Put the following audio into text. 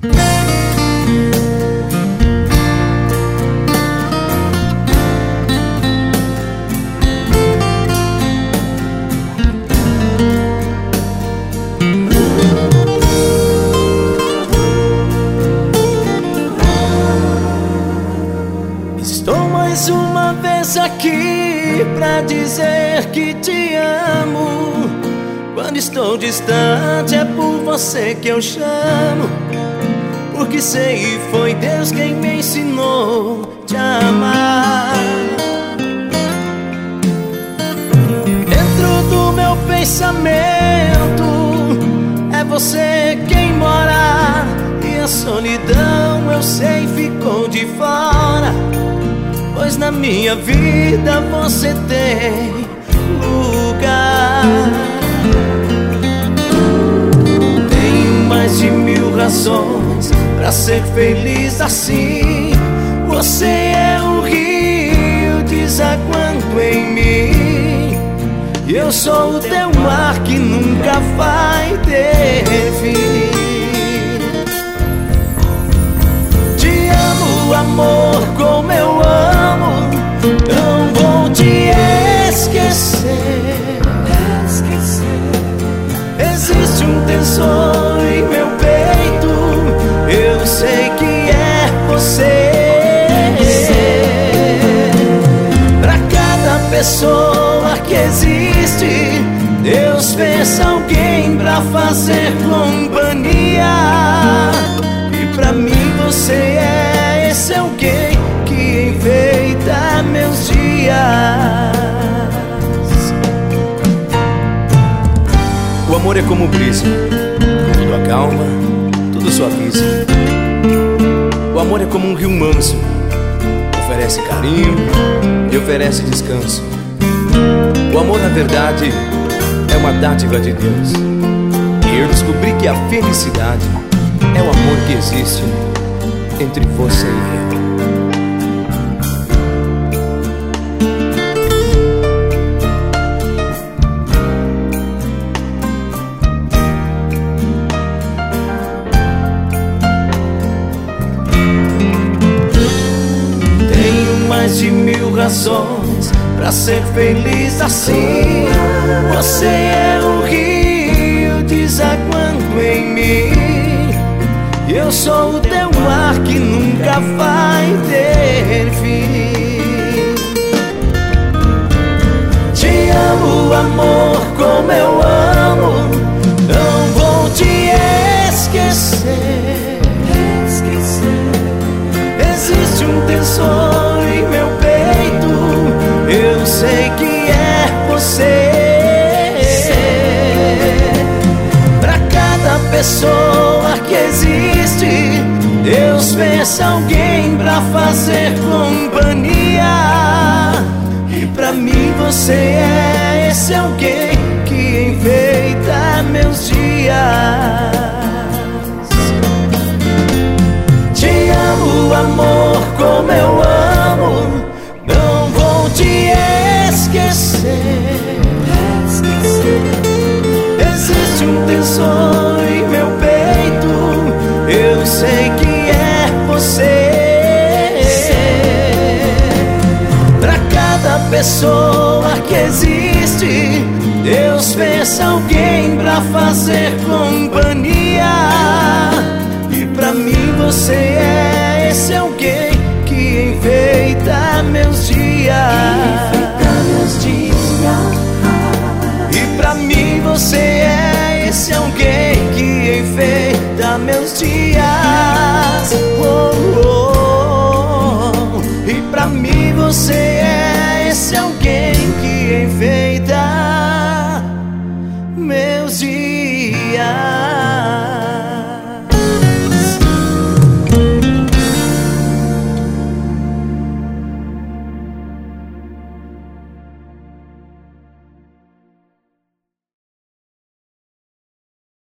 Estou mais uma vez aqui pra dizer que te amo. Quando estou distante é por você que eu chamo, porque sei foi Deus quem me ensinou te amar. Dentro do meu pensamento é você quem mora, e a solidão eu sei ficou de fora, pois na minha vida você tem lugar. Tenho mais de 1000 razões pra ser feliz assim. Você é um rio desaguando em mim, e eu sou o teu mar que nunca vai ter fim. Te amo, amor, como eu amo, não vou te esquecer. Existe um tesouro em meu peito, eu sei que é você. Pra cada pessoa que existe, Deus fez alguém pra fazer companhia, e pra mim você é esse alguém que enfeita meus dias. O amor é como brisa, tudo acalma, tudo suaviza. O amor é como um rio manso, oferece carinho e oferece descanso. O amor, na verdade, é uma dádiva de Deus, e eu descobri que a felicidade é o amor que existe entre você e eu. Mais de 1000 razões pra ser feliz assim. Você é um rio desaguando em mim, e eu sou o teu mar que nunca vai ter fim. Te amo, amor, como eu amo, não vou te esquecer. Existe um tesouro em meu peito, eu sei que é você. Pra cada pessoa que existe, Deus fez alguém pra fazer companhia, e pra mim você é esse alguém que enfeita meus dias. Te amo, amor, como eu amo, não vou te esquecer. Existe um tesouro em meu peito, eu sei que é você. Pra cada pessoa que existe, Deus fez alguém pra fazer companhia, e pra mim você é esse alguém que enfeita meus dias. E pra mim você é esse alguém que enfeita meus dias. Oh, oh, oh. E pra mim você é esse alguém que enfeita